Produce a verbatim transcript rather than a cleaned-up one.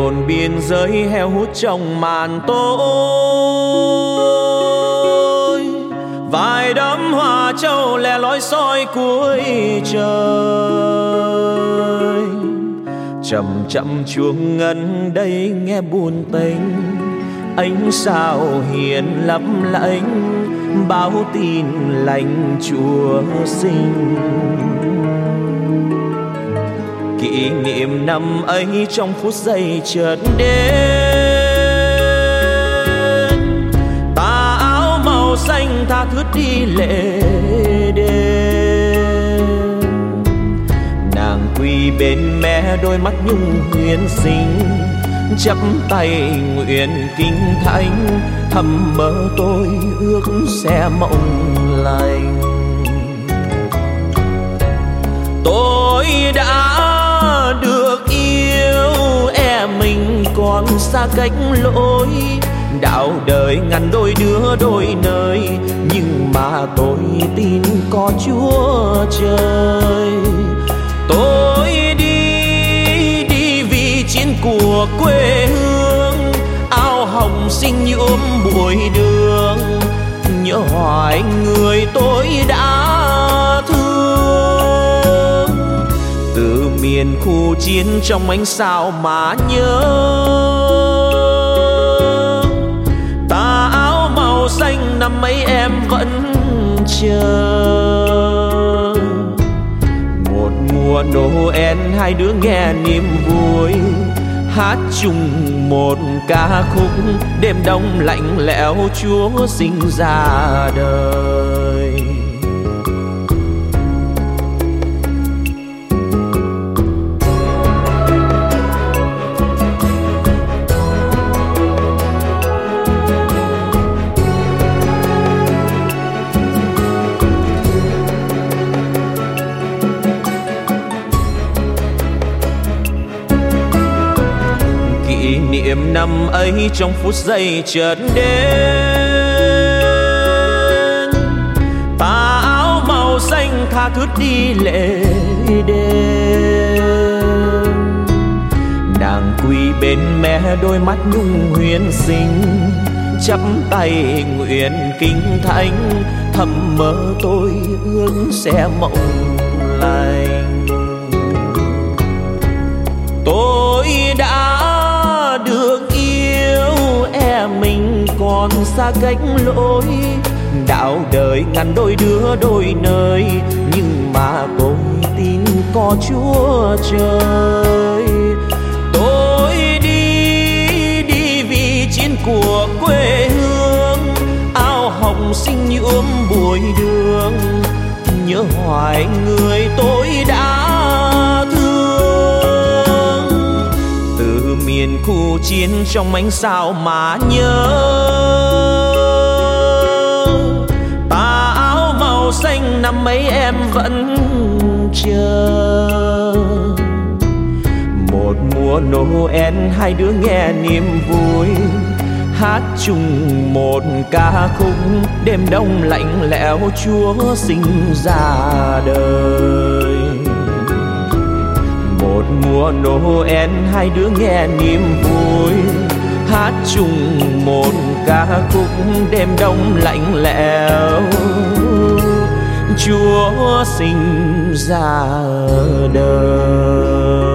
hồn biên giới heo hút trong màn tối. Vài đám hoa châu lẻ loi soi cuối trời. Chậm chậm chuông ngân đây nghe buồn tênh. Ánh sao hiền lấp lánh báo tin lành Chúa sinh. Kỷ niệm năm ấy trong phút giây chợt đến. Tà áo màu xanh tha thướt đi lệ đêm. Nàng quỳ bên mẹ đôi mắt nhung huyền sinh. Chắp tay nguyện kinh thánh thầm mơ tôi ước sẽ mộng lành. Tôi đã được yêu e mình còn xa cách lối. Đạo đời ngàn đôi đứa đôi nơi. Nhưng mà tôi tin có Chúa trời. Tôi đi đi vì chiến của quê hương. Áo hồng xinh nhuộm bụi đường. Nhớ hoài người tôi đã thương. Từ miền khu chiến trong ánh sao mà nhớ. Tà áo màu xanh năm ấy em vẫn chờ. Một mùa Noel hai đứa nghe niềm vui. Hát chung một ca khúc đêm đông lạnh lẽo Chúa sinh ra đời. Kỷ niệm năm ấy trong phút giây chợt đến. Tà áo màu xanh tha thướt đi lệ đêm. Nàng quỳ bên mẹ đôi mắt nhung huyền sinh. Chắp tay nguyện kinh thánh thầm mơ tôi ước sẽ mộng lành. Tôi đã được yêu e mình còn xa cách lối. Đạo đời ngàn đôi đứa đôi nơi. Nhưng mà tôi tin có Chúa trời. Tôi đi đi vì chiến của quê hương. Áo hồng xinh nhuộm bụi đường. Nhớ hoài người tôi đã miền khu chiến trong ánh sao mà nhớ. Tà áo màu xanh năm ấy em vẫn chờ. Một mùa Noel hai đứa nghe niềm vui. Hát chung một ca khúc đêm đông lạnh lẽo Chúa sinh ra đời. Một mùa Noel hai đứa nghe niềm vui. Hát chung một ca khúc đêm đông lạnh lẽo Chúa sinh ra đời.